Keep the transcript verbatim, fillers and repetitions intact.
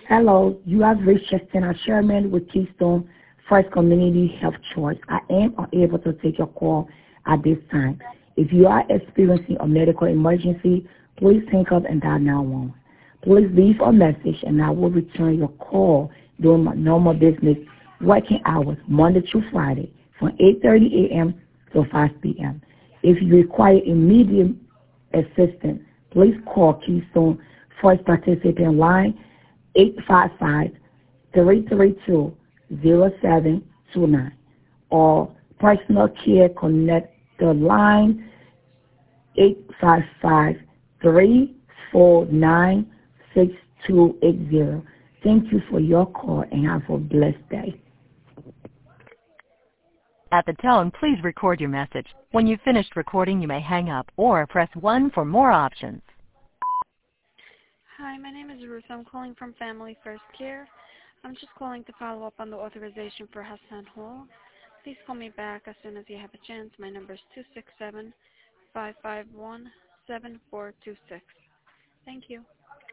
Hello, you have reached Justina Sherman with Keystone First Community Health Choice. I am unable to take your call at this time. If you are experiencing a medical emergency, please hang up and dial nine one one. Please leave a message and I will return your call during my normal business working hours, Monday through Friday, from eight thirty a.m. to five p.m. If you require immediate assistance, please call Keystone First Participant Line eight five five, three three two, zero seven two nine or Personal Care Connect the line eight five five, three four nine, six two eight zero. Thank you for your call and have a blessed day. At the tone, please record your message. When you've finished recording, you may hang up or press one for more options. Hi, my name is Ruth. I'm calling from Family First Care. I'm just calling to follow up on the authorization for Hassan Hall. Please call me back as soon as you have a chance. My number is two six seven, five five one, seven four two six. Thank you.